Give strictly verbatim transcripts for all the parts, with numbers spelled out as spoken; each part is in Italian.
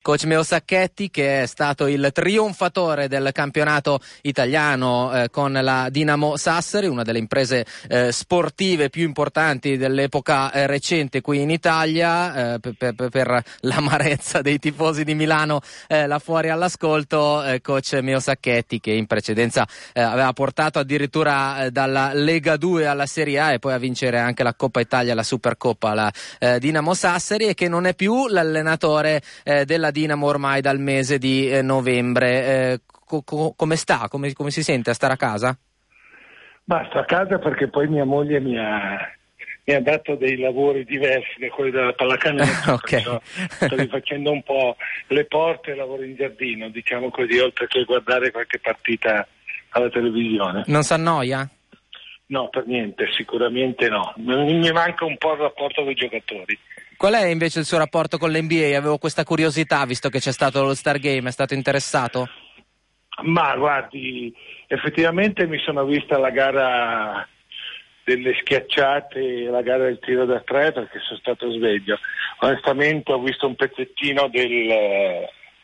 Coach Meo Sacchetti, che è stato il trionfatore del campionato italiano eh, con la Dinamo Sassari, una delle imprese eh, sportive più importanti dell'epoca eh, recente qui in Italia, eh, per, per, per l'amarezza dei tifosi di Milano eh, là fuori all'ascolto. eh, Coach Meo Sacchetti, che in precedenza eh, aveva portato addirittura eh, dalla Lega due alla Serie A e poi a vincere anche la Coppa Italia, la Supercoppa, la eh, Dinamo Sassari, e che non è più l'allenatore eh, della Dinamo ormai dal mese di eh, novembre. Eh, co- co- come sta? Come, come si sente a stare a casa? Ma sto a casa perché poi mia moglie mi ha, mi ha dato dei lavori diversi da quelli della pallacanestro. Okay. Sto rifacendo un po' le porte e lavoro in giardino, diciamo così, oltre che guardare qualche partita alla televisione. Non si annoia? No, per niente, sicuramente no. Mi manca un po' il rapporto con i giocatori. Qual è invece il suo rapporto con l'N B A? Avevo questa curiosità, visto che c'è stato lo Star Game, è stato interessato? Ma guardi, effettivamente mi sono vista la gara delle schiacciate, la gara del tiro da tre, perché sono stato sveglio. Onestamente ho visto un pezzettino del,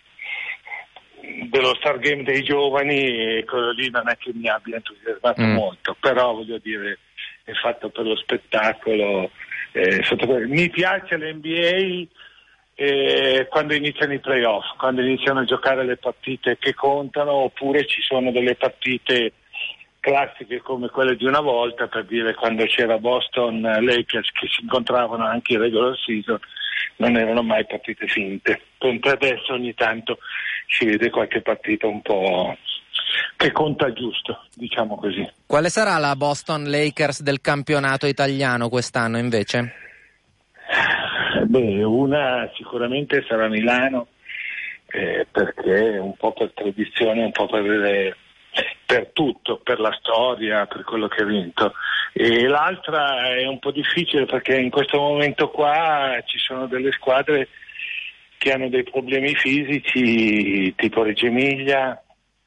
dello Star Game dei giovani e quello lì non è che mi abbia entusiasmato mm. molto, però voglio dire, è fatto per lo spettacolo. Eh, sotto... Mi piace l'N B A eh, quando iniziano i playoff, quando iniziano a giocare le partite che contano, oppure ci sono delle partite classiche come quelle di una volta, per dire quando c'era Boston Lakers che si incontravano anche in regular season, non erano mai partite finte. Mentre adesso ogni tanto si vede qualche partita un po' che conta giusto, diciamo così. Quale sarà la Boston Lakers del campionato italiano quest'anno invece? Beh, una sicuramente sarà Milano, eh, perché un po' per tradizione, un po' per, per tutto, per la storia, per quello che ha vinto. E l'altra è un po' difficile perché in questo momento qua ci sono delle squadre che hanno dei problemi fisici, tipo Reggio Emilia,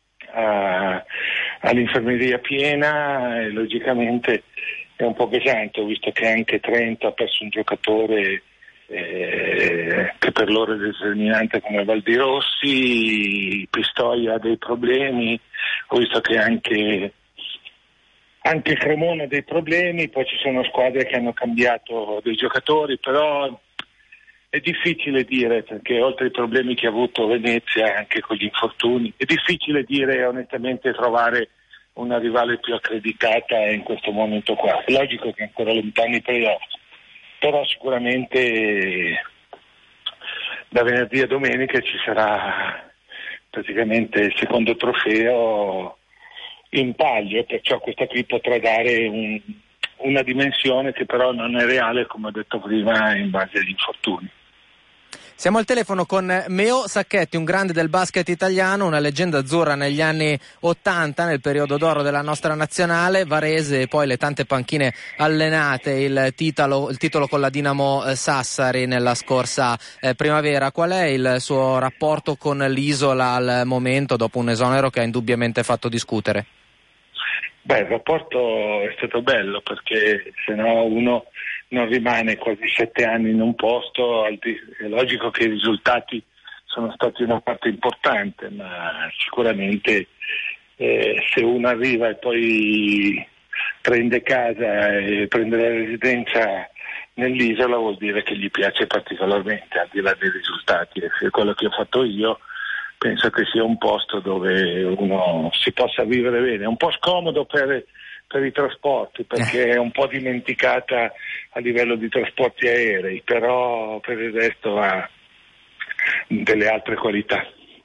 a, all'infermeria piena, e logicamente è un po' pesante, visto che anche Trento ha perso un giocatore eh, che per loro è determinante come Valdirossi, Pistoia ha dei problemi, ho visto che anche, anche Cremona ha dei problemi, poi ci sono squadre che hanno cambiato dei giocatori, però è difficile dire, perché oltre ai problemi che ha avuto Venezia anche con gli infortuni, è difficile dire onestamente trovare una rivale più accreditata in questo momento qua. È logico che è ancora lontani i playoff, però sicuramente da venerdì a domenica ci sarà praticamente il secondo trofeo in palio, perciò questa qui potrà dare un, una dimensione che però non è reale, come ho detto prima, in base agli infortuni. Siamo al telefono con Meo Sacchetti, un grande del basket italiano, una leggenda azzurra negli anni ottanta, nel periodo d'oro della nostra nazionale, Varese e poi le tante panchine allenate, il titolo, il titolo con la Dinamo Sassari nella scorsa eh, primavera. Qual è il suo rapporto con l'isola al momento, dopo un esonero che ha indubbiamente fatto discutere? Beh, il rapporto è stato bello, perché se no uno non rimane quasi sette anni in un posto. È logico che i risultati sono stati una parte importante, ma sicuramente eh, se uno arriva e poi prende casa e prende la residenza nell'isola, vuol dire che gli piace particolarmente, al di là dei risultati. E se quello che ho fatto io, penso che sia un posto dove uno si possa vivere bene. È un po' scomodo per, per i trasporti, perché è un po' dimenticata a livello di trasporti aerei, però per il resto ha delle altre qualità.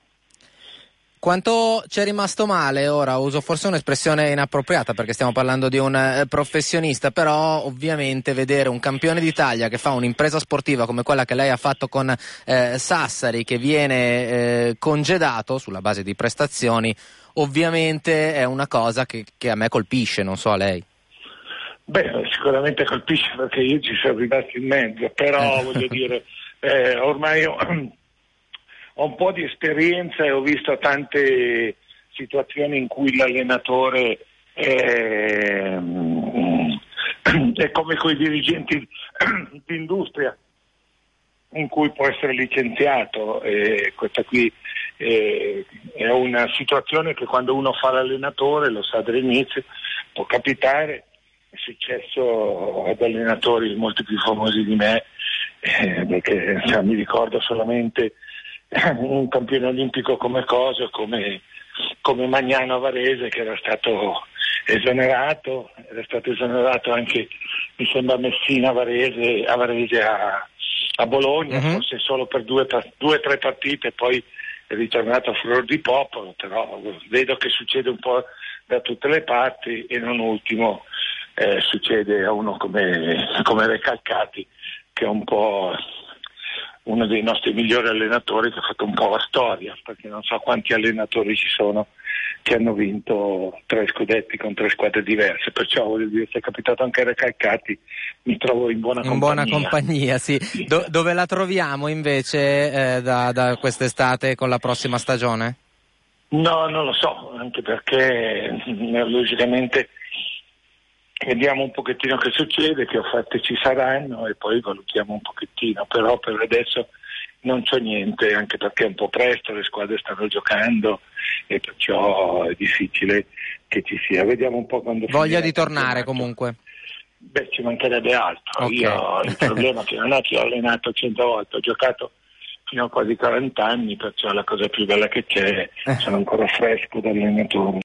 Quanto ci è rimasto male, ora uso forse un'espressione inappropriata perché stiamo parlando di un eh, professionista, però ovviamente vedere un campione d'Italia che fa un'impresa sportiva come quella che lei ha fatto con eh, Sassari, che viene eh, congedato sulla base di prestazioni, ovviamente è una cosa che, che a me colpisce, non so a lei. Beh, sicuramente colpisce perché io ci sono rimasto in mezzo, però eh. voglio dire, eh, ormai ho, ho un po' di esperienza e ho visto tante situazioni in cui l'allenatore è, è come quei dirigenti di industria, in cui può essere licenziato, e questa qui eh, è una situazione che quando uno fa l'allenatore, lo sa dall'inizio, può capitare. È successo ad allenatori molto più famosi di me, eh, perché cioè, mi ricordo solamente un campione olimpico come Coso, come, come Magnano a Varese, che era stato esonerato, era stato esonerato anche, mi sembra, Messina a Varese, a, Varese a, a Bologna, mm-hmm. forse solo per due o tre partite, poi è ritornato a furor di popolo, però vedo che succede un po' da tutte le parti, e non ultimo eh, succede a uno come, come Recalcati, che è un po' uno dei nostri migliori allenatori, che ha fatto un po' la storia, perché non so quanti allenatori ci sono che hanno vinto tre scudetti con tre squadre diverse, perciò voglio dire, se è capitato anche a Recalcati, mi trovo in buona in compagnia. buona compagnia, sì. Do- dove la troviamo invece eh, da, da quest'estate con la prossima stagione? No, non lo so, anche perché logicamente vediamo un pochettino che succede, che offerte ci saranno e poi valutiamo un pochettino, però per adesso non c'ho niente, anche perché è un po' presto, le squadre stanno giocando e perciò è difficile che ci sia. Vediamo un po' quando voglia di tornare comunque. Beh, ci mancherebbe altro. Okay. Io il problema è che non è che ho allenato cento volte, ho giocato fino a quasi quaranta anni, perciò la cosa più bella che c'è, sono ancora fresco da allenatore.